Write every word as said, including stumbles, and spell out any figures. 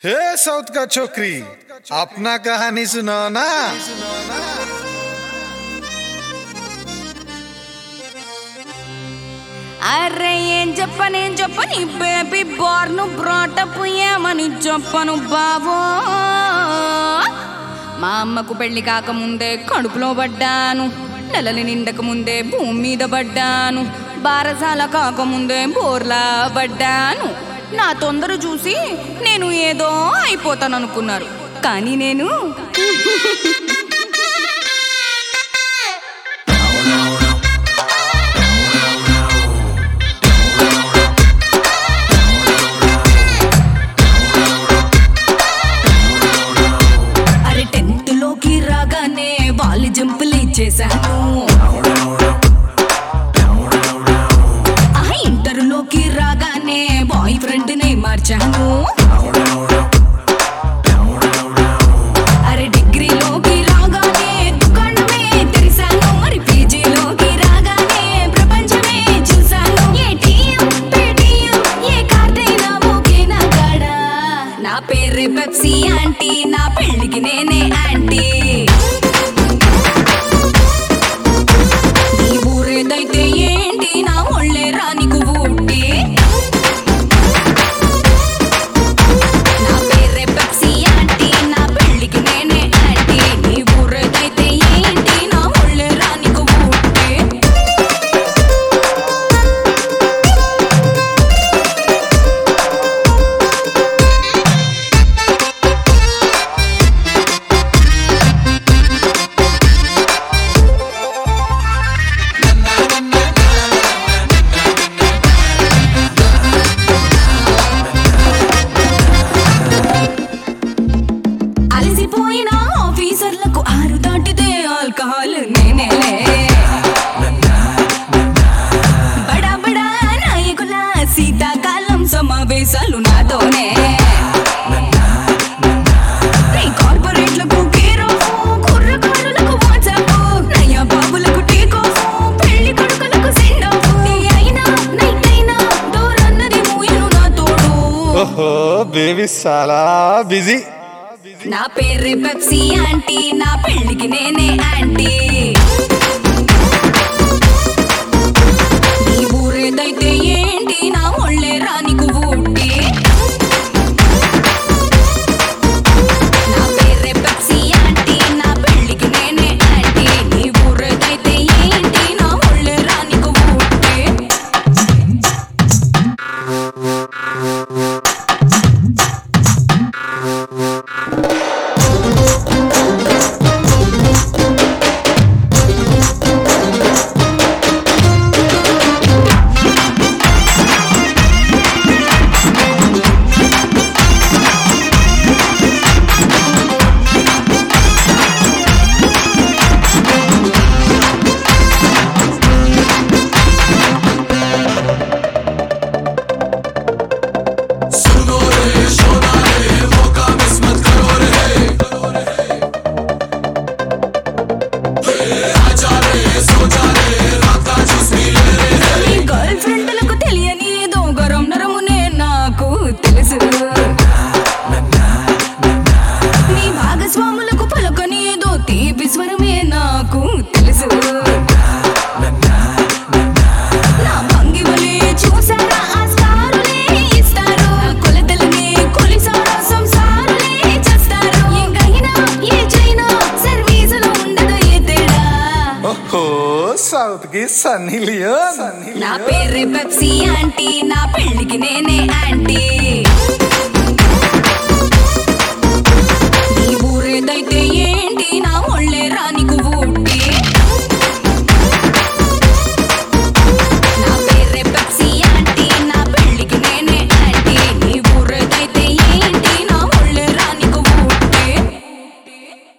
हे south का छोकरी, अपना कहानी सुनाओ ना। అరే ఏం చెప్పను ఏం చెప్పను ఈ బేబీ బార్ను బ్రాటప్ ఏమని చెప్పను బాబో. మా అమ్మకు పెళ్లి కాకముందే కడుపులో పడ్డాను, నెలలు నిండక ముందే భూమి మీద పడ్డాను, బారసాల కాకముందే బోర్లా పడ్డాను. నా తొందర చూసి నేను ఏదో అయిపోతాను అనుకున్నారు, కానీ నేను అరే టెన్త్ లోకి రాగానే వాళ్ళు జంపులు చేశాను, ఇంటర్ లోకి రాగానే బాయ్ ఫ్రెండ్ ని మార్చాను, అరే డిగ్రీలోకి రాగానే దుకాణమే తెరిసాను, మరి పీజీలోకి రాగానే ప్రపంచమే చూసాను. ఏటీఎం పేటీఎం ఏ కార్డైనా ఓకేనా కాడా, నా పేరు పెప్సీ ఆంటీ, నా పెళ్ళికి నేనే ఆంటీ. నీ ఊరేదైతే ఏంటి, నా ఒళ్ళే రానికు ఊటి. నా పేరే పెప్సీ ఆంటీ, నా పెళ్ళికి నేనే ఆంటీ. నీ ఊరేదైతే ఏంటి, నా ఒళ్ళే రానికు ఊటి. అలసిపోయిన ఆఫీసర్లకు ఆరు దాటితే ఆల్కహాల్ నేనేలే. బడా బడా నాయకుల శీతాకాలం సమావేశాలు నాతోనే. ఈ కార్పొరేట్లకు కేర్ ఆఫ్, కుర్రకారులకు వాట్సాప్, నయ్య బాబులకు టేక్ ఆఫ్, పెళ్లి కొడుకులకు సెండ్ ఆఫ్. డే అయినా నైట్ అయినా డోర్ అన్నది మూయను నా తోడు. ఓహో బేబీ చాలా బిజీ. నా పేరు పెప్సీ ఆంటీ, నా పెళ్ళికి నేనే ఆంటీ. నీ ఊరేదైతే ఏంటి, నా ఒళ్ళే రానికు ఊటి. నా పేరు పెప్సీ ఆంటీ, నా పెళ్ళికి నేనే ఆంటీ. నీ ఊరేదైతే ఏంటి, నా ఒళ్ళే రానికు ఊటి. గర్ల్ ఫ్రెండ్లకు తెలియని ఏదో గరం నరమునే నాకు తెలుసు, నీ భాగస్వాములకు పలకని ఏదో తీపి స్వరమే నాకు తెలుసు. నా భంగిమలే చూసారా ఆ స్టారులే ఇస్తారు, నా కొలతలనే కొలిసారా సంసారులే చేస్తారు. ఎంగైనా ఏ చైనా సర్వీసులో ఉండదు ఏ తేడా. ఓహో సౌత్ కి సన్నీ లియోన్. నా పేరు పెప్సీ ఆంటీ, నా పెళ్ళికి నేనే ఆంటీ.